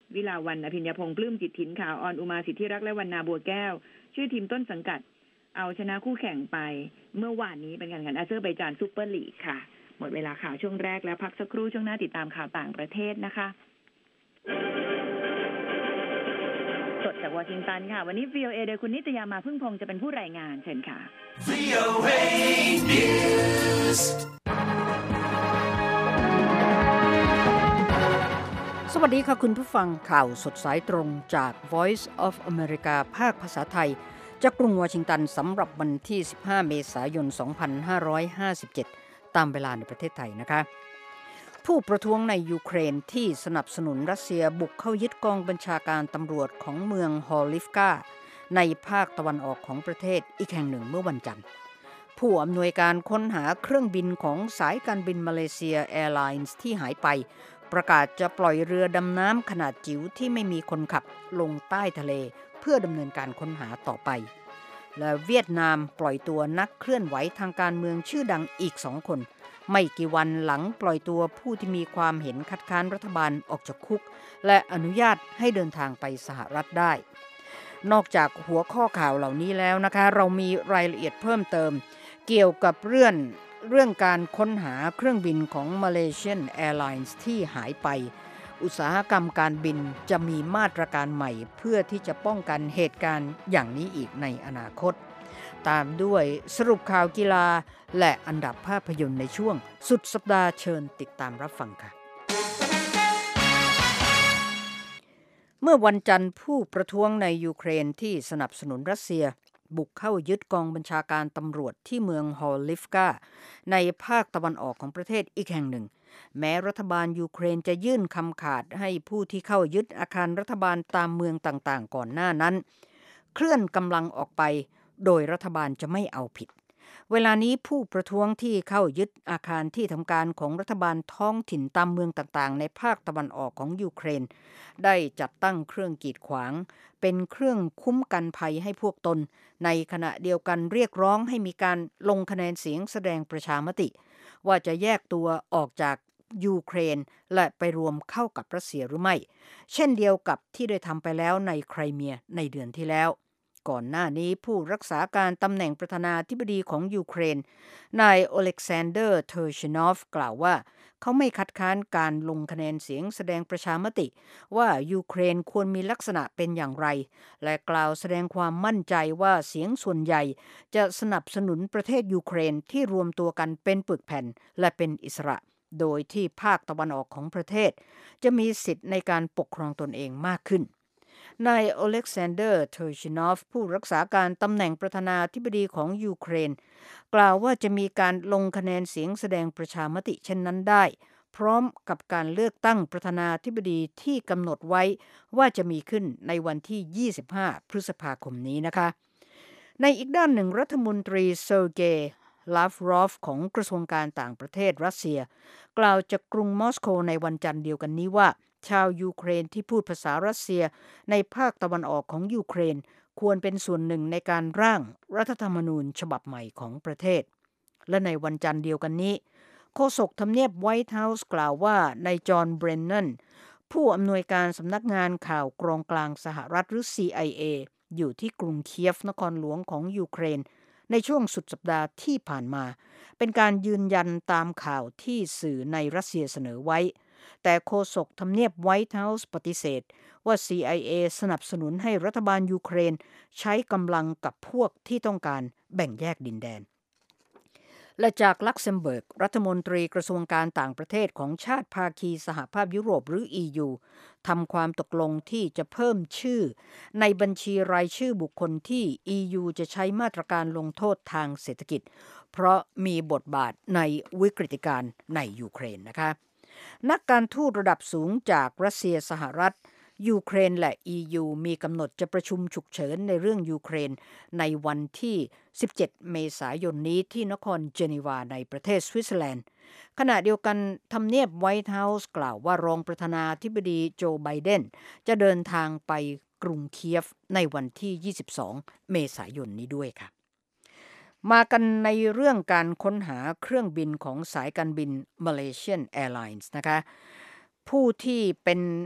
วิลาวรรณอภิญญพงษ์ปลื้มจิตถินขาวออนอุมาสิทธิรักษ์และวรรณาบัวแก้วชื่อทีมต้นสังกัดเอาชนะคู่แข่งไปเมื่อวานนี้เป็นการแข่งขันอาเซอร์ไบจานซุปเปอร์ลีกค่ะหมดเวลาข่าวช่วงแรกแล้วพักสักครู่ช่วงหน้าติดตามข่าวต่างประเทศนะคะสดจากวอชิงตันค่ะวันนี้ VOA โดยคุณนิตยามาพึ่งพงษ์จะเป็นผู้รายงานเชิญค่ะ VOA News สวัสดีค่ะคุณผู้ฟังข่าวสดสายตรงจาก Voice of America ภาคภาษาไทยจากกรุงวอชิงตันสำหรับวันที่15เมษายน2557ตามเวลาในประเทศไทยนะคะผู้ประท้วงในยูเครนที่สนับสนุนรัสเซียบุกเข้ายึดกองบัญชาการตำรวจของเมืองฮอลิฟกาในภาคตะวันออกของประเทศอีกแห่งหนึ่งเมื่อวันจันทร์ผู้อำนวยการค้นหาเครื่องบินของสายการบินมาเลเซียแอร์ไลน์ที่หายไปประกาศจะปล่อยเรือดำน้ำขนาดจิ๋วที่ไม่มีคนขับลงใต้ทะเลเพื่อดำเนินการค้นหาต่อไปและเวียดนามปล่อยตัวนักเคลื่อนไหวทางการเมืองชื่อดังอีก2 คนไม่กี่วันหลังปล่อยตัวผู้ที่มีความเห็นคัดค้านรัฐบาลออกจากคุกและอนุญาตให้เดินทางไปสหรัฐได้นอกจากหัวข้อข่าวเหล่านี้แล้วนะคะเรามีรายละเอียดเพิ่มเติมเกี่ยวกับเรื่องการค้นหาเครื่องบินของ Malaysian Airlines ที่หายไปอุตสาหกรรมการบินจะมีมาตรการใหม่เพื่อที่จะป้องกันเหตุการณ์อย่างนี้อีกในอนาคตตามด้วยสรุปข่าวกีฬาและอันดับภาพยนตร์ในช่วงสุดสัปดาห์เชิญติดตามรับฟังค่ะเมื่อวันจันทร์ผู้ประท้วงในยูเครนที่สนับสนุนรัสเซียบุกเข้ายึดกองบัญชาการตำรวจที่เมืองฮอลลิฟกาในภาคตะวันออกของประเทศอีกแห่งหนึ่งแม้รัฐบาลยูเครนจะยื่นคำขาดให้ผู้ที่เข้ายึดอาคารรัฐบาลตามเมืองต่างๆก่อนหน้านั้นเคลื่อนกำลังออกไปโดยรัฐบาลจะไม่เอาผิดเวลานี้ผู้ประท้วงที่เข้ายึดอาคารที่ทำการของรัฐบาลท้องถิ่นตามเมืองต่างๆในภาคตะวันออกของยูเครนได้จัดตั้งเครื่องกีดขวางเป็นเครื่องคุ้มกันภัยให้พวกตนในขณะเดียวกันเรียกร้องให้มีการลงคะแนนเสียงแสดงประชามติว่าจะแยกตัวออกจากยูเครนและไปรวมเข้ากับรัสเซียหรือไม่เช่นเดียวกับที่ได้ทำไปแล้วในไครเมียในเดือนที่แล้วก่อนหน้านี้ผู้รักษาการตำแหน่งประธานาธิบดีของยูเครนนายโอเล็กซานเดอร์เทอร์ชินอฟกล่าวว่าเขาไม่คัดค้านการลงคะแนนเสียงแสดงประชามติว่ายูเครนควรมีลักษณะเป็นอย่างไรและกล่าวแสดงความมั่นใจว่าเสียงส่วนใหญ่จะสนับสนุนประเทศยูเครนที่รวมตัวกันเป็นปึกแผ่นและเป็นอิสระโดยที่ภาคตะวันออกของประเทศจะมีสิทธิ์ในการปกครองตนเองมากขึ้นนายโอเล็กซานเดอร์เทอร์ชินอฟผู้รักษาการตำแหน่งประธานาธิบดีของยูเครนกล่าวว่าจะมีการลงคะแนนเสียงแสดงประชามติเช่นนั้นได้พร้อมกับการเลือกตั้งประธานาธิบดีที่กำหนดไว้ว่าจะมีขึ้นในวันที่25พฤษภาคมนี้นะคะในอีกด้านหนึ่งรัฐมนตรีเซอร์เกย์ลาฟรอฟของกระทรวงการต่างประเทศรัสเซียกล่าวจากกรุงมอสโกในวันจันทร์เดียวกันนี้ว่าชาวยูเครนที่พูดภาษารัสเซียในภาคตะวันออกของยูเครนควรเป็นส่วนหนึ่งในการร่างรัฐธรรมนูญฉบับใหม่ของประเทศและในวันจันทร์เดียวกันนี้โฆษกทำเนียบไวท์เฮาส์กล่าวว่านายจอห์นเบรนนันผู้อำนวยการสำนักงานข่าวกรองกลางสหรัฐหรือ CIA อยู่ที่กรุงเคียฟนครหลวงของยูเครนในช่วงสุดสัปดาห์ที่ผ่านมาเป็นการยืนยันตามข่าวที่สื่อในรัสเซียเสนอไว้แต่โฆษกทำเนียบไวท์เฮาส์ปฏิเสธว่า CIA สนับสนุนให้รัฐบาลยูเครนใช้กำลังกับพวกที่ต้องการแบ่งแยกดินแดนและจากลักเซมเบิร์กรัฐมนตรีกระทรวงการต่างประเทศของชาติภาคีสหภาพยุโรปหรือ EU ทำความตกลงที่จะเพิ่มชื่อในบัญชีรายชื่อบุคคลที่ EU จะใช้มาตรการลงโทษทางเศรษฐกิจเพราะมีบทบาทในวิกฤตการณ์ในยูเครนนะคะนักการทูตระดับสูงจากรัสเซียสหรัฐยูเครนและ EU มีกำหนดจะประชุมฉุกเฉินในเรื่องยูเครนในวันที่17เมษายนนี้ที่นครเจนีวาในประเทศสวิตเซอร์แลนด์ขณะเดียวกันทำเนียบไวท์เฮาส์กล่าวว่ารองประธานาธิบดีโจไบเดนจะเดินทางไปกรุงเคียฟในวันที่22เมษายนนี้ด้วยค่ะมากันในเรื่องการค้นหาเครื่องบินของสายการบิน Malaysian Airlines นะคะผู้ที่เป็นห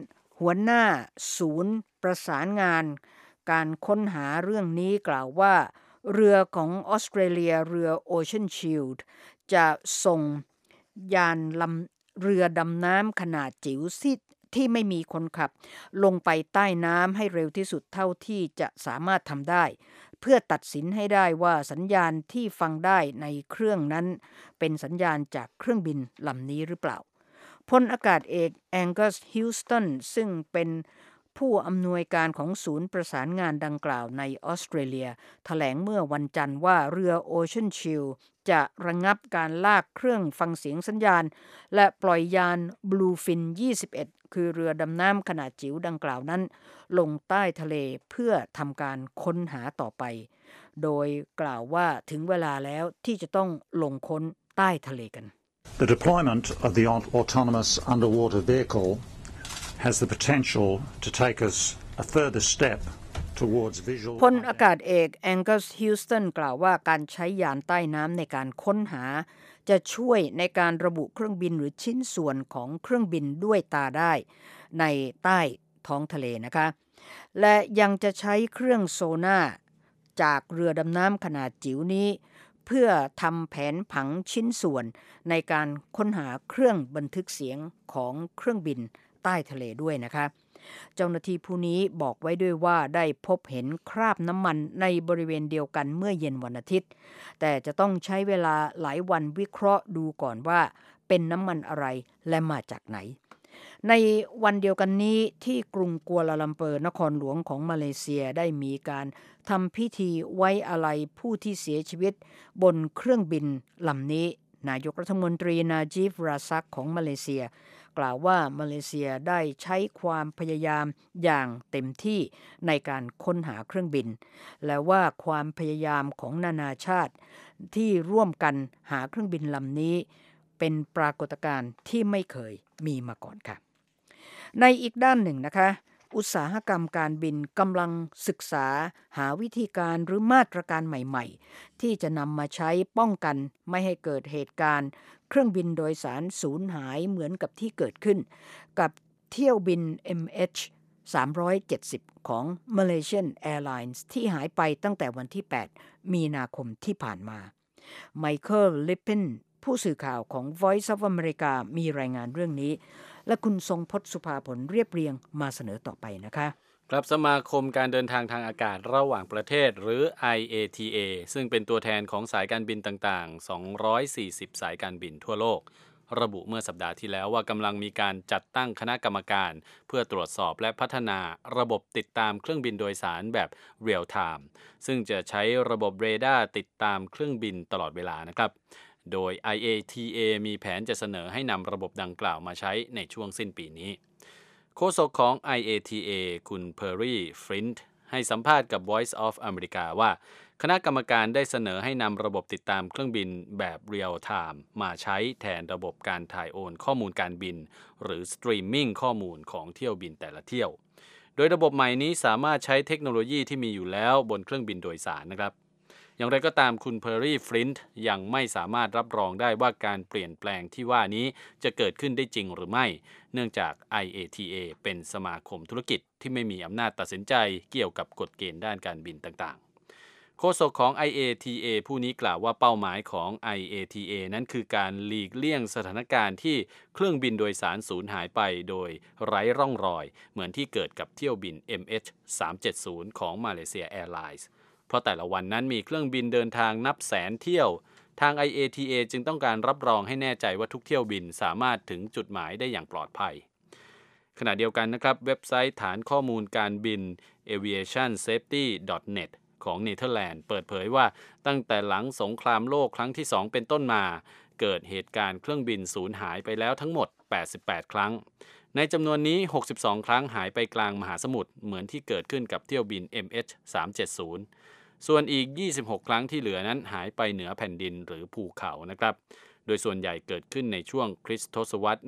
หัวหน้าศูนย์ประสานงานการค้นหาเรื่องนี้กล่าวว่าเรือของออสเตรเลียเรือ Ocean Shield จะส่งยานเรือดำน้ำขนาดจิ๋วที่ไม่มีคนขับลงไปใต้น้ำให้เร็วที่สุดเท่าที่จะสามารถทำได้เพื่อตัดสินให้ได้ว่าสัญญาณที่ฟังได้ในเครื่องนั้นเป็นสัญญาณจากเครื่องบินลำนี้หรือเปล่าพลอากาศเอกแองกัสฮิวสตันซึ่งเป็นผู้อำนวยการของศูนย์ประสานงานดังกล่าวในออสเตรเลียแถลงเมื่อวันจันทร์ว่าเรือ Ocean Shield จะระงับการลากเครื่องฟังเสียงสัญญาณและปล่อยยาน Bluefin 21คือเรือดำน้ำขนาดจิ๋วดังกล่าวนั้นลงใต้ทะเลเพื่อทำการค้นหาต่อไปโดยกล่าวว่าถึงเวลาแล้วที่จะต้องลงค้นใต้ทะเลกัน The deployment of the autonomous underwater vehicle has the potential to take us a further step towards visual พลอากาศเอกแองกัสฮิวสตันกล่าวว่าการใช้ยานใต้น้ำในการค้นหาจะช่วยในการระบุเครื่องบินหรือชิ้นส่วนของเครื่องบินด้วยตาได้ในใต้ท้องทะเลนะคะและยังจะใช้เครื่องโซน่าจากเรือดำน้ำขนาดจิ๋วนี้เพื่อทำแผนผังชิ้นส่วนในการค้นหาเครื่องบันทึกเสียงของเครื่องบินใต้ทะเลด้วยนะคะเจ้าหน้าที่ผู้นี้บอกไว้ด้วยว่าได้พบเห็นคราบน้ำมันในบริเวณเดียวกันเมื่อเย็นวันอาทิตย์แต่จะต้องใช้เวลาหลายวันวิเคราะห์ดูก่อนว่าเป็นน้ำมันอะไรและมาจากไหนในวันเดียวกันนี้ที่กรุงกัวลาลัมเปอร์นครหลวงของมาเลเซียได้มีการทำพิธีไว้อาลัยผู้ที่เสียชีวิตบนเครื่องบินลำนี้นายกรัฐมนตรีนาจีฟราซักของมาเลเซียกล่าวว่ามาเลเซียได้ใช้ความพยายามอย่างเต็มที่ในการค้นหาเครื่องบินและว่าความพยายามของนานาชาติที่ร่วมกันหาเครื่องบินลำนี้เป็นปรากฏการณ์ที่ไม่เคยมีมาก่อนค่ะในอีกด้านหนึ่งนะคะอุตสาหกรรมการบินกำลังศึกษาหาวิธีการหรือมาตรการใหม่ๆที่จะนำมาใช้ป้องกันไม่ให้เกิดเหตุการณ์เครื่องบินโดยสารสูญหายเหมือนกับที่เกิดขึ้นกับเที่ยวบิน MH370 ของ Malaysian Airlines ที่หายไปตั้งแต่วันที่ 8 มีนาคมที่ผ่านมาไมเคิล ลิปปินผู้สื่อข่าวของ Voice of America มีรายงานเรื่องนี้และคุณทรงพจน์สุภาผลเรียบเรียงมาเสนอต่อไปนะคะครับสมาคมการเดินทางทางอากาศระหว่างประเทศหรือ IATA ซึ่งเป็นตัวแทนของสายการบินต่างๆ240สายการบินทั่วโลกระบุเมื่อสัปดาห์ที่แล้วว่ากำลังมีการจัดตั้งคณะกรรมการเพื่อตรวจสอบและพัฒนาระบบติดตามเครื่องบินโดยสารแบบ Real Time ซึ่งจะใช้ระบบเรดาร์ติดตามเครื่องบินตลอดเวลานะครับโดย IATA มีแผนจะเสนอให้นำระบบดังกล่าวมาใช้ในช่วงสิ้นปีนี้โฆษกของ IATA คุณเพอร์รี่ฟรินท์ให้สัมภาษณ์กับ Voice of America ว่าคณะกรรมการได้เสนอให้นำระบบติดตามเครื่องบินแบบ Real Time มาใช้แทนระบบการถ่ายโอนข้อมูลการบินหรือสตรีมมิ่งข้อมูลของเที่ยวบินแต่ละเที่ยวโดยระบบใหม่นี้สามารถใช้เทคโนโลยีที่มีอยู่แล้วบนเครื่องบินโดยสารนะครับอย่างไรก็ตามคุณเพอร์รี่ฟรินท์ยังไม่สามารถรับรองได้ว่าการเปลี่ยนแปลงที่ว่านี้จะเกิดขึ้นได้จริงหรือไม่เนื่องจาก IATA เป็นสมาคมธุรกิจที่ไม่มีอำนาจตัดสินใจเกี่ยวกับกฎเกณฑ์ด้านการบินต่างๆโฆษกของ IATA ผู้นี้กล่าวว่าเป้าหมายของ IATA นั้นคือการหลีกเลี่ยงสถานการณ์ที่เครื่องบินโดยสารสูญหายไปโดยไร้ร่องรอยเหมือนที่เกิดกับเที่ยวบิน MH370 ของ Malaysia Airlinesเพราะแต่ละวันนั้นมีเครื่องบินเดินทางนับแสนเที่ยวทาง IATA จึงต้องการรับรองให้แน่ใจว่าทุกเที่ยวบินสามารถถึงจุดหมายได้อย่างปลอดภัยขณะเดียวกันนะครับเว็บไซต์ฐานข้อมูลการบิน aviationsafety.net ของเนเธอร์แลนด์เปิดเผยว่าตั้งแต่หลังสงครามโลกครั้งที่ 2 เป็นต้นมาเกิดเหตุการณ์เครื่องบินสูญหายไปแล้วทั้งหมด88ครั้งในจำนวนนี้62ครั้งหายไปกลางมหาสมุทรเหมือนที่เกิดขึ้นกับเที่ยวบิน MH370ส่วนอีก26ครั้งที่เหลือนั้นหายไปเหนือแผ่นดินหรือภูเขานะครับโดยส่วนใหญ่เกิดขึ้นในช่วงคริสตศตวรรษ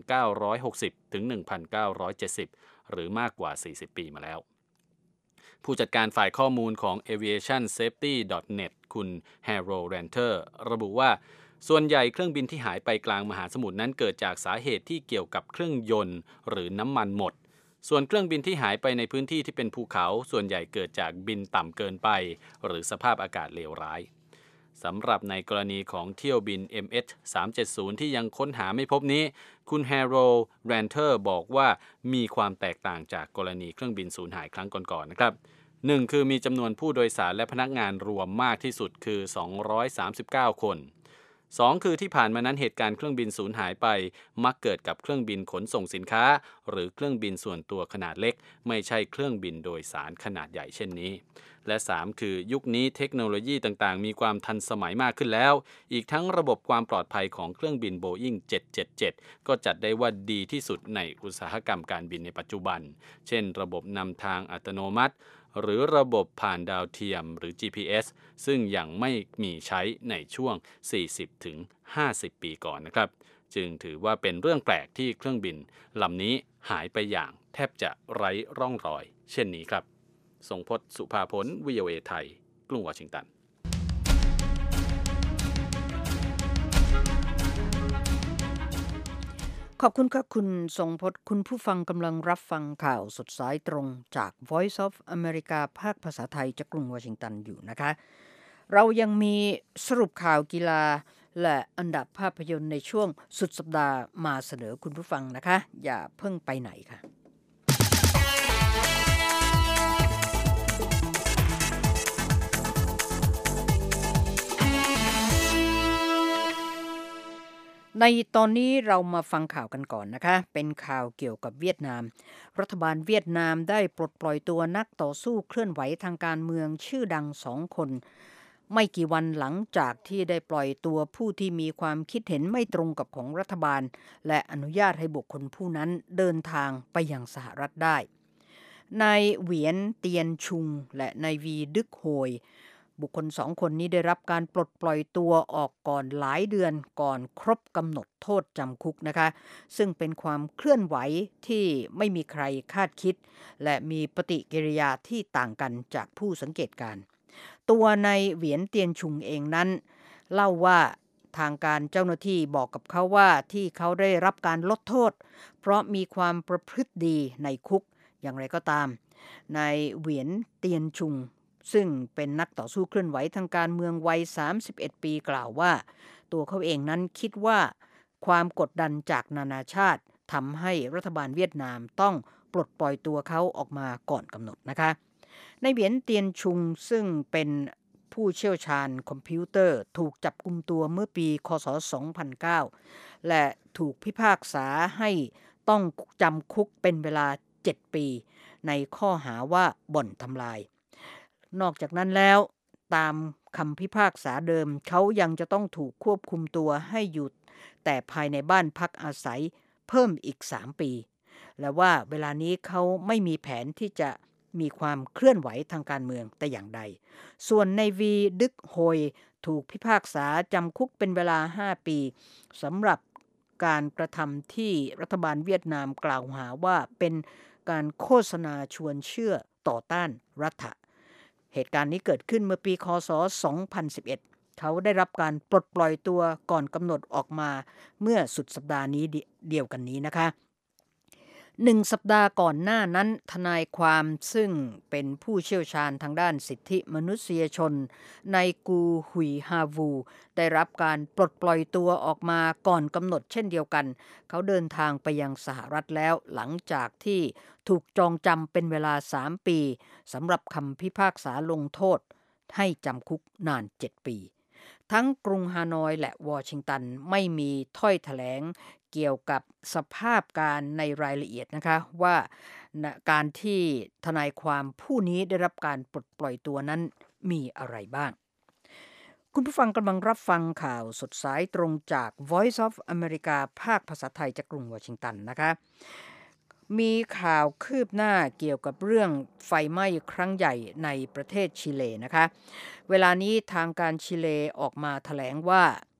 1960 ถึง 1970 หรือมากกว่า 40 ปีมาแล้วผู้จัดการฝ่ายข้อมูลของ aviationsafety.net คุณ Harold Ranter ระบุว่าส่วนใหญ่เครื่องบินที่หายไปกลางมหาสมุทรนั้นเกิดจากสาเหตุที่เกี่ยวกับเครื่องยนต์หรือน้ำมันหมดส่วนเครื่องบินที่หายไปในพื้นที่ที่เป็นภูเขาส่วนใหญ่เกิดจากบินต่ำเกินไปหรือสภาพอากาศเลวร้ายสำหรับในกรณีของเที่ยวบิน MH370 ที่ยังค้นหาไม่พบนี้คุณแฮร์โรลด์ แรนเทอร์บอกว่ามีความแตกต่างจากกรณีเครื่องบินสูญหายครั้งก่อนๆนะครับ1คือมีจำนวนผู้โดยสารและพนักงานรวมมากที่สุดคือ239คน2คือที่ผ่านมานั้นเหตุการณ์เครื่องบินสูญหายไปมักเกิดกับเครื่องบินขนส่งสินค้าหรือเครื่องบินส่วนตัวขนาดเล็กไม่ใช่เครื่องบินโดยสารขนาดใหญ่เช่นนี้และ3คือยุคนี้เทคโนโลยีต่างๆมีความทันสมัยมากขึ้นแล้วอีกทั้งระบบความปลอดภัยของเครื่องบิน Boeing 777 ก็จัดได้ว่าดีที่สุดในอุตสาหกรรมการบินในปัจจุบันเช่นระบบนำทางอัตโนมัติหรือระบบผ่านดาวเทียมหรือ GPS ซึ่งยังไม่มีใช้ในช่วง 40-50 ปีก่อนนะครับจึงถือว่าเป็นเรื่องแปลกที่เครื่องบินลำนี้หายไปอย่างแทบจะไร้ร่องรอยเช่นนี้ครับทรงพจน์ สุภาผล VOA ไทยกรุงวอชิงตันขอบคุณค่ะคุณทรงพจน์คุณผู้ฟังกำลังรับฟังข่าวสดสายตรงจาก Voice of America ภาคภาษาไทยจากกรุงวอชิงตันอยู่นะคะเรายังมีสรุปข่าวกีฬาและอันดับภาพยนตร์ในช่วงสุดสัปดาห์มาเสนอคุณผู้ฟังนะคะอย่าเพิ่งไปไหนค่ะในตอนนี้เรามาฟังข่าวกันก่อนนะคะเป็นข่าวเกี่ยวกับเวียดนามรัฐบาลเวียดนามได้ปลดปล่อยตัวนักต่อสู้เคลื่อนไหวทางการเมืองชื่อดัง2 คนไม่กี่วันหลังจากที่ได้ปล่อยตัวผู้ที่มีความคิดเห็นไม่ตรงกับของรัฐบาลและอนุญาตให้บุคคลผู้นั้นเดินทางไปยังสหรัฐได้นายเหวียนเตียนชุงและนายวีดึกโฮยบุคคล2 คนนี้ได้รับการปลดปล่อยตัวออกก่อนหลายเดือนก่อนครบกำหนดโทษจำคุกนะคะซึ่งเป็นความเคลื่อนไหวที่ไม่มีใครคาดคิดและมีปฏิกิริยาที่ต่างกันจากผู้สังเกตการณ์ตัวนายเหวียนเตียนชุงเองนั้นเล่าว่าทางการเจ้าหน้าที่บอกกับเขาว่าที่เขาได้รับการลดโทษเพราะมีความประพฤติดีในคุกอย่างไรก็ตามนายเหวียนเตียนชุงซึ่งเป็นนักต่อสู้เคลื่อนไหวทางการเมืองวัย31 ปีกล่าวว่าตัวเขาเองนั้นคิดว่าความกดดันจากนานาชาติทำให้รัฐบาลเวียดนามต้องปลดปล่อยตัวเขาออกมาก่อนกำหนดนะคะนายเหวียนเตียนชุงซึ่งเป็นผู้เชี่ยวชาญคอมพิวเตอร์ถูกจับกุมตัวเมื่อปีค.ศ. 2009และถูกพิพากษาให้ต้องจำคุกเป็นเวลา7 ปีในข้อหาว่าบ่อนทำลายนอกจากนั้นแล้วตามคำพิพากษาเดิมเขายังจะต้องถูกควบคุมตัวให้อยู่แต่ภายในบ้านพักอาศัยเพิ่มอีก3 ปีและว่าเวลานี้เขาไม่มีแผนที่จะมีความเคลื่อนไหวทางการเมืองแต่อย่างใดส่วนนายวีดึกโฮยถูกพิพากษาจำคุกเป็นเวลา5 ปีสำหรับการกระทำที่รัฐบาลเวียดนามกล่าวหาว่าเป็นการโฆษณาชวนเชื่อต่อต้านรัฐเหตุการณ์นี้เกิดขึ้นเมื่อปีค.ศ. 2011เขาได้รับการปลดปล่อยตัวก่อนกำหนดออกมาเมื่อสุดสัปดาห์นี้เดียวกันนี้นะคะ1 สัปดาห์ก่อนหน้านั้นทนายความซึ่งเป็นผู้เชี่ยวชาญทางด้านสิทธิมนุษยชนนายกูหุยฮาวูได้รับการปลดปล่อยตัวออกมาก่อนกำหนดเช่นเดียวกันเขาเดินทางไปยังสหรัฐแล้วหลังจากที่ถูกจองจำเป็นเวลา3 ปีสำหรับคำพิพากษาลงโทษให้จำคุกนาน7 ปีทั้งกรุงฮานอยและวอชิงตันไม่มีถ้อยแถลงเกี่ยวกับสภาพการในรายละเอียดนะคะว่าการที่ทนายความผู้นี้ได้รับการปลดปล่อยตัวนั้นมีอะไรบ้างคุณผู้ฟังกำลังรับฟังข่าวสดสายตรงจาก Voice of America ภาคภาษาไทยจากกรุงวอชิงตันนะคะมีข่าวคืบหน้าเกี่ยวกับเรื่องไฟไหม้ครั้งใหญ่ในประเทศชิเลนะคะเวลานี้ทางการชิเลออกมาแถลงว่า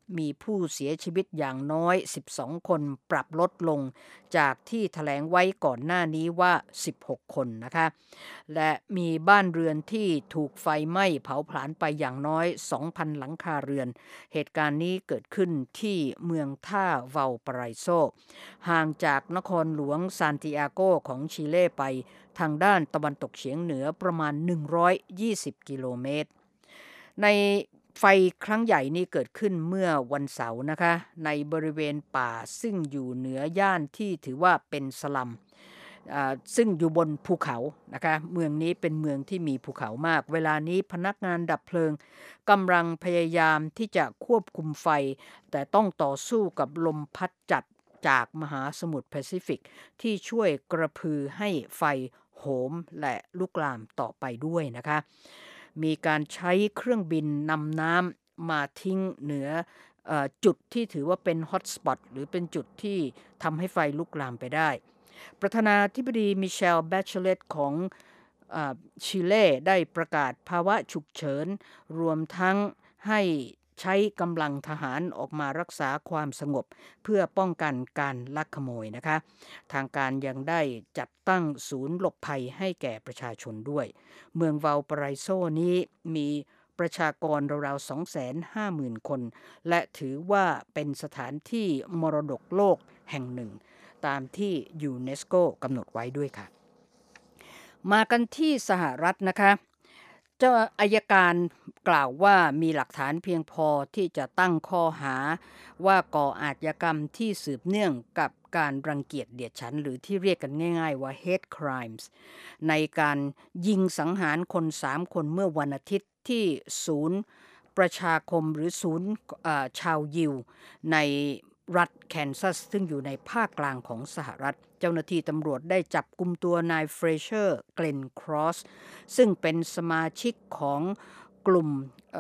มีผู้เสียชีวิตอย่างน้อย12คนปรับลดลงจากที่แถลงไว้ก่อนหน้านี้ว่า16คนนะคะและมีบ้านเรือนที่ถูกไฟไหม้เผาผลาญไปอย่างน้อย 2,000 หลังคาเรือนเหตุการณ์นี้เกิดขึ้นที่เมืองท่าเวาปาไรโซห่างจากนครหลวงซานติอาโกของชิเล่ไปทางด้านตะวันตกเฉียงเหนือประมาณ120กิโลเมตรในไฟครั้งใหญ่นี้เกิดขึ้นเมื่อวันเสาร์นะคะในบริเวณป่าซึ่งอยู่เหนือย่านที่ถือว่าเป็นสลัมซึ่งอยู่บนภูเขานะคะเมืองนี้เป็นเมืองที่มีภูเขามากเวลานี้พนักงานดับเพลิงกำลังพยายามที่จะควบคุมไฟแต่ต้องต่อสู้กับลมพัดจัดจากมหาสมุทรแปซิฟิกที่ช่วยกระพือให้ไฟโหมและลุกลามต่อไปด้วยนะคะมีการใช้เครื่องบินนำน้ำมาทิ้งเหนือจุดที่ถือว่าเป็นฮอตสปอตหรือเป็นจุดที่ทำให้ไฟลุกลามไปได้ประธานาธิบดีมิเชลแบชเลตของชิเล่ได้ประกาศภาวะฉุกเฉินรวมทั้งให้ใช้กำลังทหารออกมารักษาความสงบเพื่อป้องกันการลักขโมยนะคะทางการยังได้จัดตั้งศูนย์หลบภัยให้แก่ประชาชนด้วยเมืองวาลปาไรโซนี้มีประชากรราวๆ 250,000 คนและถือว่าเป็นสถานที่มรดกโลกแห่งหนึ่งตามที่ยูเนสโกกำหนดไว้ด้วยค่ะมากันที่สหรัฐนะคะเจ้าอัยการกล่าวว่ามีหลักฐานเพียงพอที่จะตั้งข้อหาว่าก่ออาชญากรรมที่สืบเนื่องกับการรังเกียจเดียดฉันหรือที่เรียกกันง่ายๆว่า hate crimes ในการยิงสังหารคน3คนเมื่อวันอาทิตย์ที่ศูนย์ประชาคมหรือศูนย์ชาวยิวในรัฐแคนซัสซึ่งอยู่ในภาคกลางของสหรัฐเจ้าหน้าที่ตำรวจได้จับกุมตัวนายเฟรเชอร์เกลนครอสซึ่งเป็นสมาชิกของกลุ่ม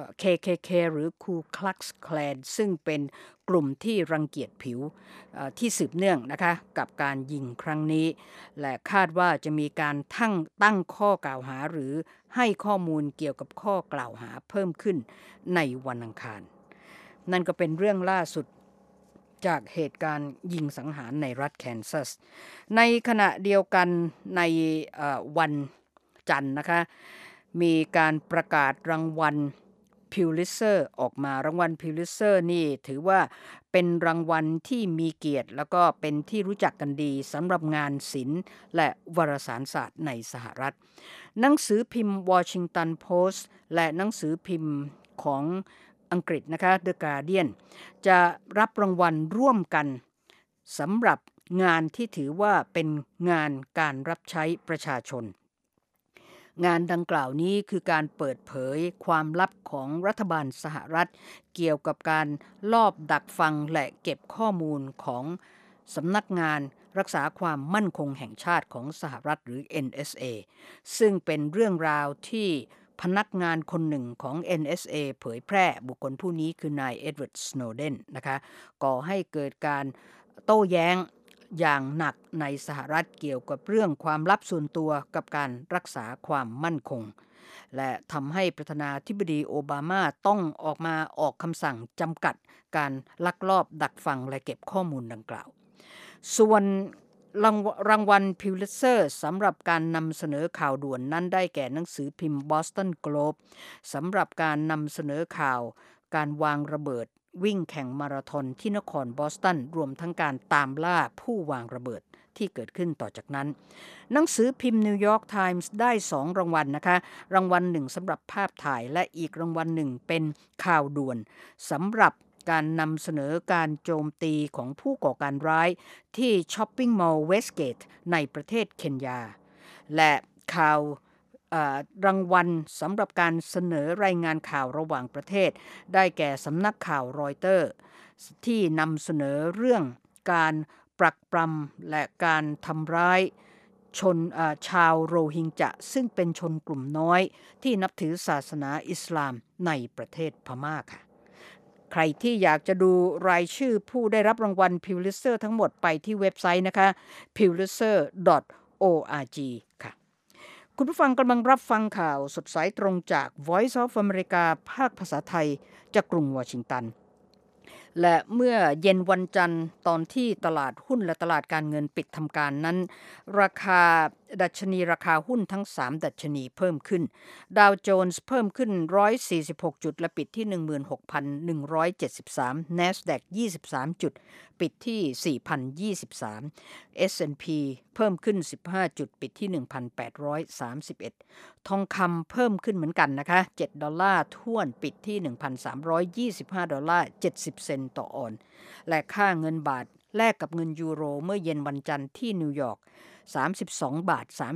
KKK หรือ Ku Klux Klan ซึ่งเป็นกลุ่มที่รังเกียจผิวที่สืบเนื่องนะคะกับการยิงครั้งนี้และคาดว่าจะมีการตั้งข้อกล่าวหาหรือให้ข้อมูลเกี่ยวกับข้อกล่าวหาเพิ่มขึ้นในวันอังคารนั่นก็เป็นเรื่องล่าสุดจากเหตุการณ์ยิงสังหารในรัฐแคนซัสในขณะเดียวกันในวันจันทร์นะคะมีการประกาศรางวัลพิวลิตเซอร์ออกมารางวัลพิวลิตเซอร์นี่ถือว่าเป็นรางวัลที่มีเกียรติแล้วก็เป็นที่รู้จักกันดีสำหรับงานศิลป์และวารสารศาสตร์ในสหรัฐหนังสือพิมพ์ Washington Post และหนังสือพิมพ์ของอังกฤษนะคะ The Guardian จะรับรางวัลร่วมกันสำหรับงานที่ถือว่าเป็นงานการรับใช้ประชาชนงานดังกล่าวนี้คือการเปิดเผยความลับของรัฐบาลสหรัฐเกี่ยวกับการลอบดักฟังและเก็บข้อมูลของสำนักงานรักษาความมั่นคงแห่งชาติของสหรัฐหรือ NSA ซึ่งเป็นเรื่องราวที่พนักงานคนหนึ่งของ NSA เผยแพร่บุคคลผู้นี้คือนายเอ็ดเวิร์ด สโนเดนนะคะก่อให้เกิดการโต้แย้งอย่างหนักในสหรัฐเกี่ยวกับเรื่องความลับส่วนตัวกับการรักษาความมั่นคงและทำให้ประธานาธิบดีโอบามาต้องออกคำสั่งจำกัดการลักลอบดักฟังและเก็บข้อมูลดังกล่าวส่วนรางวัลพิวลิตเซอร์สำหรับการนำเสนอข่าวด่วนนั้นได้แก่หนังสือพิมพ์ Boston Globe สำหรับการนำเสนอข่าวการวางระเบิดวิ่งแข่งมาราธอนที่นครบอสตันรวมทั้งการตามล่าผู้วางระเบิดที่เกิดขึ้นต่อจากนั้นหนังสือพิมพ์นิวยอร์กไทมส์ได้2รางวัลนะคะรางวัลหนึ่งสำหรับภาพถ่ายและอีกรางวัลหนึ่งเป็นข่าวด่วนสำหรับการนำเสนอการโจมตีของผู้ก่อการร้ายที่ช้อปปิ้งมอลล์เวสเกตในประเทศเคนยาและข่าวรางวัลสำหรับการเสนอรายงานข่าวระหว่างประเทศได้แก่สำนักข่าวรอยเตอร์ที่นำเสนอเรื่องการปรักปรำและการทำร้ายชาวโรฮิงญะซึ่งเป็นชนกลุ่มน้อยที่นับถือศาสนาอิสลามในประเทศพม่าค่ะใครที่อยากจะดูรายชื่อผู้ได้รับรางวัลพิวลิตเซอร์ทั้งหมดไปที่เว็บไซต์นะคะ pulitzer.org ค่ะคุณผู้ฟังกำลังรับฟังข่าวสดสายตรงจาก Voice of America ภาคภาษาไทยจากกรุงวอชิงตันและเมื่อเย็นวันจันทร์ตอนที่ตลาดหุ้นและตลาดการเงินปิดทำการนั้นราคาดัชนีราคาหุ้นทั้ง3ดัชนีเพิ่มขึ้นดาวโจนส์เพิ่มขึ้น146จุดและปิดที่ 16,173 NASDAQ 23จุดปิดที่ 4,023 S&P เพิ่มขึ้น15จุดปิดที่ 1,831 ทองคำเพิ่มขึ้นเหมือนกันนะคะ$7ถ้วนปิดที่ $1,325.70 เซนต์ต่อออนซ์และค่าเงินบาทแลกกับเงินยูโรเมื่อเย็นวันจันทร์ที่นิวยอร์ก$32.29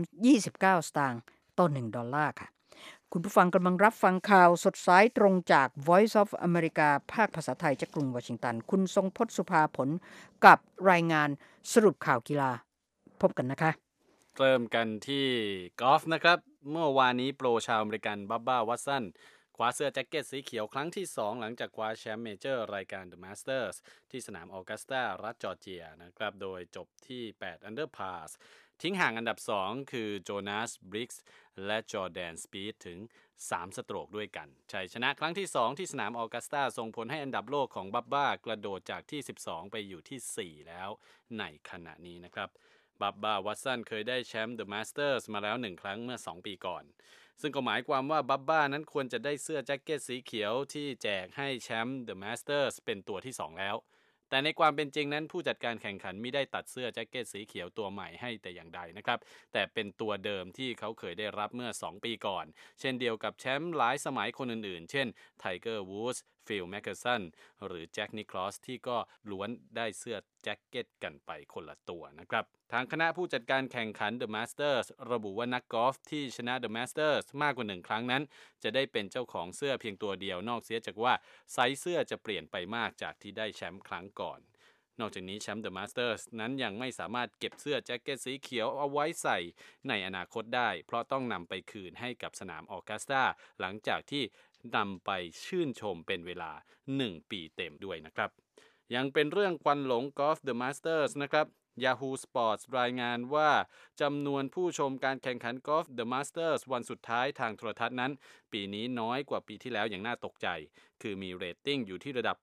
ต่อ$1ค่ะคุณผู้ฟังกำลังรับฟังข่าวสดสายตรงจาก Voice of America ภาคภาษาไทยจากกรุงวอชิงตันคุณทรงพจน์สุภาผลกับรายงานสรุปข่าวกีฬาพบกันนะคะเริ่มกันที่กอล์ฟนะครับเมื่อวานนี้โปรชาวอเมริกันบับบ้าวัตสันคว้าเสื้อแจ็คเก็ตสีเขียวครั้งที่2หลังจากคว้าแชมป์เมเจอร์รายการ The Masters ที่สนามออกัสตารัฐจอร์เจียนะครับโดยจบที่8 Under Par ทิ้งห่างอันดับ2คือโจนาสบริกส์และจอร์แดนสปีธถึง3สโตรกด้วยกันชัยชนะครั้งที่2ที่สนามออกัสตาส่งผลให้อันดับโลกของบับบ้ากระโดดจากที่12ไปอยู่ที่4แล้วในขณะนี้นะครับบับบ้าวัตสันเคยได้แชมป์ The Masters มาแล้ว1ครั้งเมื่อ2ปีก่อนซึ่งก็หมายความว่าบับบ้านั้นควรจะได้เสื้อแจ็คเก็ตสีเขียวที่แจกให้แชมป์ The Masters เป็นตัวที่2แล้วแต่ในความเป็นจริงนั้นผู้จัดการแข่งขันไม่ได้ตัดเสื้อแจ็คเก็ตสีเขียวตัวใหม่ให้แต่อย่างใดนะครับแต่เป็นตัวเดิมที่เขาเคยได้รับเมื่อ2ปีก่อนเช่นเดียวกับแชมป์หลายสมัยคนอื่นๆเช่นไทเกอร์วูดส์ฟิลแมคเคอร์สันหรือแจ็คนิคลอสที่ก็ล้วนได้เสื้อแจ็คเก็ตกันไปคนละตัวนะครับทางคณะผู้จัดการแข่งขัน The Masters ระบุว่านักกอล์ฟที่ชนะ The Masters มากกว่า1ครั้งนั้นจะได้เป็นเจ้าของเสื้อเพียงตัวเดียวนอกเสียจากว่าไซส์เสื้อจะเปลี่ยนไปมากจากที่ได้แชมป์ครั้งก่อนนอกจากนี้แชมป์ The Masters นั้นยังไม่สามารถเก็บเสื้อแจ็คเก็ตสีเขียวเอาไว้ใส่ในอนาคตได้เพราะต้องนำไปคืนให้กับสนามออกัสตาหลังจากที่นำไปชื่นชมเป็นเวลา1ปีเต็มด้วยนะครับยังเป็นเรื่องควันหลงกอล์ฟ The Masters นะครับ Yahoo Sports รายงานว่าจำนวนผู้ชมการแข่งขันกอล์ฟ The Masters วันสุดท้ายทางโทรทัศน์นั้นปีนี้น้อยกว่าปีที่แล้วอย่างน่าตกใจคือมีเรตติ้งอยู่ที่ระดับ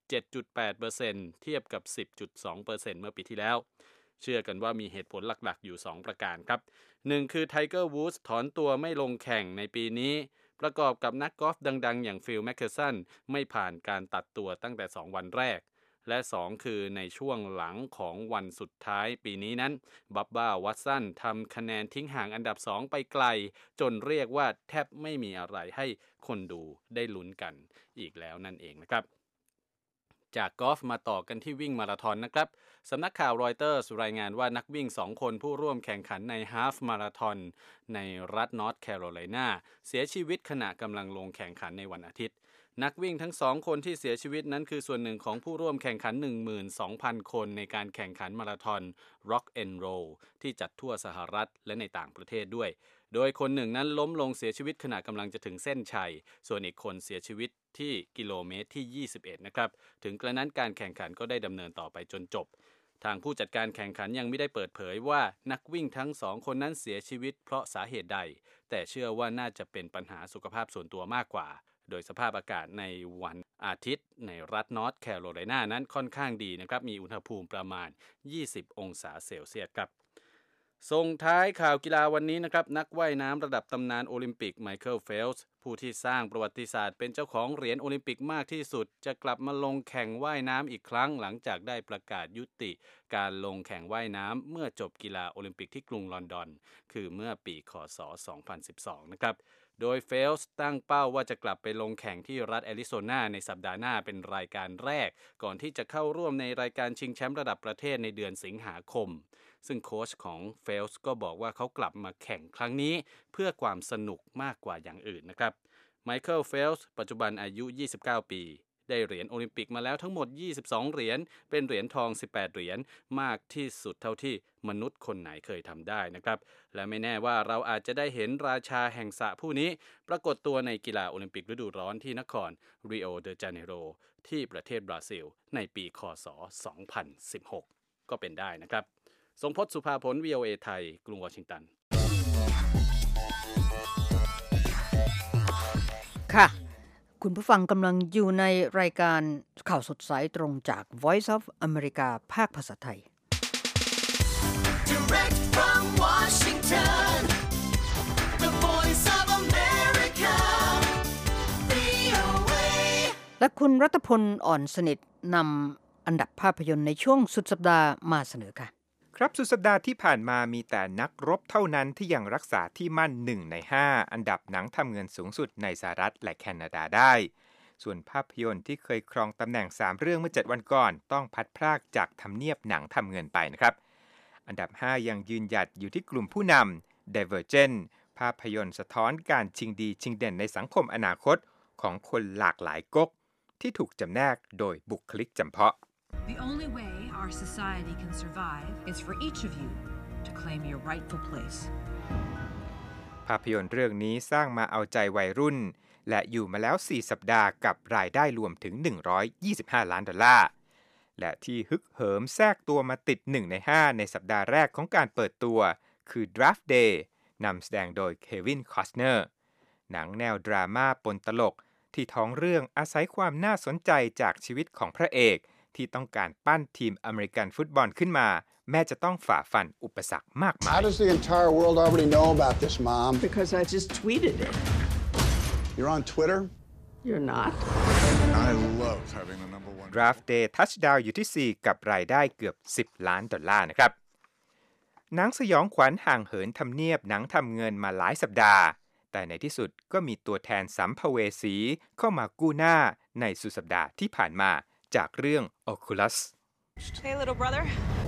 7.8% เทียบกับ 10.2% เมื่อปีที่แล้วเชื่อกันว่ามีเหตุผลหลักๆอยู่2ประการครับ1คือไทเกอร์วูดส์ถอนตัวไม่ลงแข่งในปีนี้ประกอบกับนักกอล์ฟดังๆอย่างฟิลแมคเคอร์สันไม่ผ่านการตัดตัวตั้งแต่2วันแรกและ2คือในช่วงหลังของวันสุดท้ายปีนี้นั้นบับบ้าวัตสันทำคะแนนทิ้งห่างอันดับ2ไปไกลจนเรียกว่าแทบไม่มีอะไรให้คนดูได้ลุ้นกันอีกแล้วนั่นเองนะครับจากกอล์ฟมาต่อกันที่วิ่งมาราธอนนะครับสำนักข่าวรอยเตอร์สรายงานว่านักวิ่ง2คนผู้ร่วมแข่งขันในฮาล์ฟมาราธอนในรัฐนอร์ทแคโรไลนาเสียชีวิตขณะกำลังลงแข่งขันในวันอาทิตย์นักวิ่งทั้ง2คนที่เสียชีวิตนั้นคือส่วนหนึ่งของผู้ร่วมแข่งขัน 12,000 คนในการแข่งขันมาราธอน Rock and Roll ที่จัดทั่วสหรัฐและในต่างประเทศด้วยโดยคนหนึ่งนั้นล้มลงเสียชีวิตขณะกำลังจะถึงเส้นชัยส่วนอีกคนเสียชีวิตที่กิโลเมตรที่21นะครับถึงกระนั้นการแข่งขันก็ได้ดำเนินต่อไปจนจบทางผู้จัดการแข่งขันยังไม่ได้เปิดเผยว่านักวิ่งทั้ง2คนนั้นเสียชีวิตเพราะสาเหตุใดแต่เชื่อว่าน่าจะเป็นปัญหาสุขภาพส่วนตัวมากกว่าโดยสภาพอากาศในวันอาทิตย์ในรัฐนอร์ทแคโรไลนานั้นค่อนข้างดีนะครับมีอุณหภูมิประมาณ20องศาเซลเซียสครับส่งท้ายข่าวกีฬาวันนี้นะครับนักว่ายน้ำระดับตำนานโอลิมปิกไมเคิลเฟลส์ผู้ที่สร้างประวัติศาสตร์เป็นเจ้าของเหรียญโอลิมปิกมากที่สุดจะกลับมาลงแข่งว่ายน้ำอีกครั้งหลังจากได้ประกาศยุติการลงแข่งว่ายน้ำเมื่อจบกีฬาโอลิมปิกที่กรุงลอนดอนคือเมื่อปีค.ศ. 2012นะครับโดยเฟลส์ตั้งเป้าว่าจะกลับไปลงแข่งที่รัฐแอริโซนาในสัปดาห์หน้าเป็นรายการแรกก่อนที่จะเข้าร่วมในรายการชิงแชมป์ระดับประเทศในเดือนสิงหาคมซึ่งโค้ชของเฟลส์ก็บอกว่าเขากลับมาแข่งครั้งนี้เพื่อความสนุกมากกว่าอย่างอื่นนะครับไมเคิลเฟลส์ปัจจุบันอายุ29ปีได้เหรียญโอลิมปิกมาแล้วทั้งหมด22เหรียญเป็นเหรียญทอง18เหรียญมากที่สุดเท่าที่มนุษย์คนไหนเคยทำได้นะครับและไม่แน่ว่าเราอาจจะได้เห็นราชาแห่งสระผู้นี้ปรากฏตัวในกีฬาโอลิมปิกฤดูร้อนที่นครริโอเดจาเนโรที่ประเทศบราซิลในปีค.ศ. 2016ก็เป็นได้นะครับทรงพจน์สุภาผล VOA ไทยกรุงวอชิงตันค่ะคุณผู้ฟังกำลังอยู่ในรายการข่าวสดสายตรงจาก Voice of America ภาคภาษาไทย Direct from Washington, the voice of America, VOA. และคุณรัตพลอ่อนสนิทนำอันดับภาพยนตร์ในช่วงสุดสัปดาห์มาเสนอค่ะครับสุดสัปดาห์ที่ผ่านมามีแต่นักรบเท่านั้นที่ยังรักษาที่มั่น1 ใน 5อันดับหนังทำเงินสูงสุดในสหรัฐและแคนาดาได้ส่วนภาพยนตร์ที่เคยครองตำแหน่ง3เรื่องเมื่อ7วันก่อนต้องพัดพรากจากทำเนียบหนังทำเงินไปนะครับอันดับ5ยังยืนหยัดอยู่ที่กลุ่มผู้นำ Divergent ภาพยนตร์สะท้อนการชิงดีชิงเด่นในสังคมอนาคตของคนหลากหลายก๊กที่ถูกจำแนกโดยบุคลิกจำเพาะ The only way our society can survive is for each of you to claim your rightful place. ภาพยนตร์เรื่องนี้สร้างมาเอาใจวัยรุ่นและอยู่มาแล้ว4สัปดาห์กับรายได้รวมถึง$125 ล้านและที่ฮึกเหิมแทรกตัวมาติด1 ใน 5ในสัปดาห์แรกของการเปิดตัวคือ Draft Day นำแสดงโดยเควิน คอสเนอร์หนังแนวดราม่าปนตลกที่ท้องเรื่องอาศัยความน่าสนใจจากชีวิตของพระเอกที่ต้องการปั้นทีมอเมริกันฟุตบอลขึ้นมาแม้จะต้องฝ่าฟันอุปสรรคมากมาย How does the entire world already know about this, Mom? Because I just tweeted it. You're on Twitter? You're not. I love having the number one. Draft Day Touchdown อยู่ที่ 4 กับรายได้เกือบ$10 ล้านนะครับหนังสยองขวัญห่างเหินทำเนียบหนังทำเงินมาหลายสัปดาห์แต่ในที่สุดก็มีตัวแทนสัมภเวสีเข้ามากู้หน้าในสุดสัปดาห์ที่ผ่านมาจากเรื่อง Oculus Hey little brother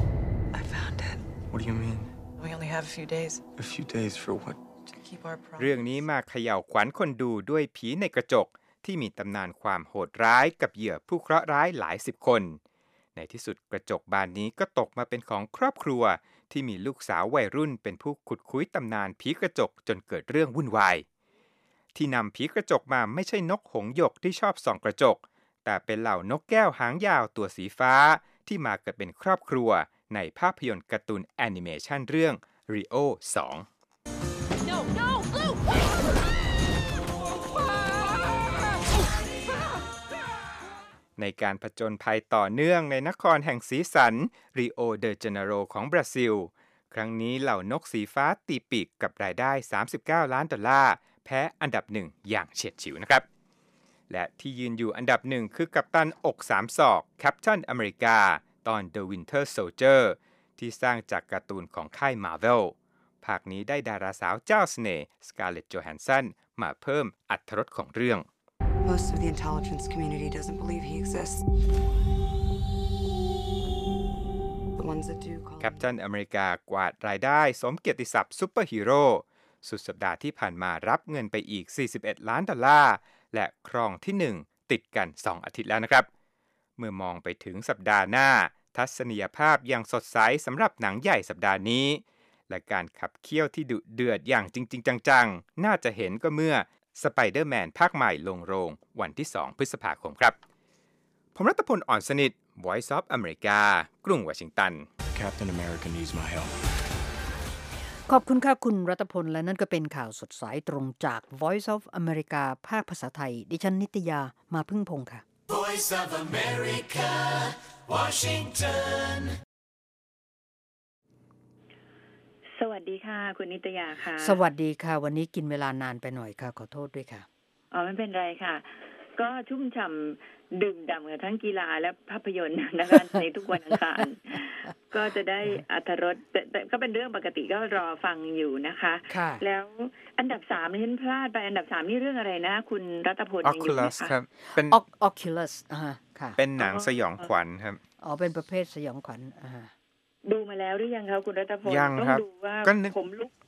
I found it What do you mean We only have a few days A few days for what To keep our promise เรื่องนี้มาเขย่าขวัญคนดูด้วยผีในกระจกที่มีตำนานความโหดร้ายกับเหยื่อผู้เคราะห์ร้ายหลายสิบคนในที่สุดกระจกบานนี้ก็ตกมาเป็นของครอบครัวที่มีลูกสาววัยรุ่นเป็นผู้ขุดคุ้ยตำนานผีกระจกจนเกิดเรื่องวุ่นวายที่นำผีกระจกมาไม่ใช่นกหงส์หยกที่ชอบส่องกระจกแต่เป็นเหล่านกแก้วหางยาวตัวสีฟ้าที่มาเกิดเป็นครอบครัวในภาพยนตร์การ์ตูนแอนิเมชันเรื่อง Rio 2 No no Blue ในการผจญภัยต่อเนื่องในนครแห่งสีสัน Rio de Janeiro ของบราซิลครั้งนี้เหล่านกสีฟ้าตีปีกกับรายได้$39 ล้านแพ้อันดับ1อย่างเฉียดฉิวนะครับและที่ยืนอยู่อันดับ1คือกัปตันอก3ศอกแคปตันอเมริกาตอน The Winter Soldier ที่สร้างจากการ์ตูนของค่าย Marvel ภาคนี้ได้ดาราสาวเจ้าเสน่ห์สการ์เล็ต โจแฮนสันมาเพิ่มอรรถรสของเรื่อง Most of the intelligence community doesn't believe he exists. The ones that do call แคปตันอเมริกากวาดรายได้สมเกียรติศัพท์ซุปเปอร์ฮีโร่สุดสัปดาห์ที่ผ่านมารับเงินไปอีก$41 ล้านและครองที่1ติดกัน2อาทิตย์แล้วนะครับเมื่อมองไปถึงสัปดาห์หน้าทัศนียภาพยังสดใสสำหรับหนังใหญ่สัปดาห์นี้และการขับเคี่ยวที่ดุเดือดอย่างจริงๆจังๆน่าจะเห็นก็เมื่อสไปเดอร์แมนภาคใหม่ลงโรงวันที่2พฤษภาคมครับผมรัตพลอ่อนสนิท Voice of America กรุงวอชิงตัน Captain America needs my help ขอบคุณค่ะคุณรัตพลและนั่นก็เป็นข่าวสดสายตรงจาก Voice of America ภาคภาษาไทยดิฉันนิตยามาพึ่งพงษ์ค่ะ Voice of America Washington สวัสดีค่ะคุณนิตยาค่ะสวัสดีค่ะวันนี้กินเวลานานไปหน่อยค่ะขอโทษด้วยค่ะไม่เป็นไรค่ะก็ชุ่มฉ่ำดื่มด่ำกับทั้งกีฬาและภาพยนตร์นะคะในทุกวันอังคารก็จะได้อรรถรสแต่ก็เป็นเรื่องปกติก็รอฟังอยู่นะคะแล้วอันดับ3นี่ฉันพลาดไปอันดับ3นี่เรื่องอะไรนะคุณรัตพลยังอยู่ไหมคะครับเป็น Oculus ค่ะเป็นหนังสยองขวัญครับเป็นประเภทสยองขวัญดูมาแล้วหรือยังคะคุณรัตพลยังครับต้องดูว่าผมลุก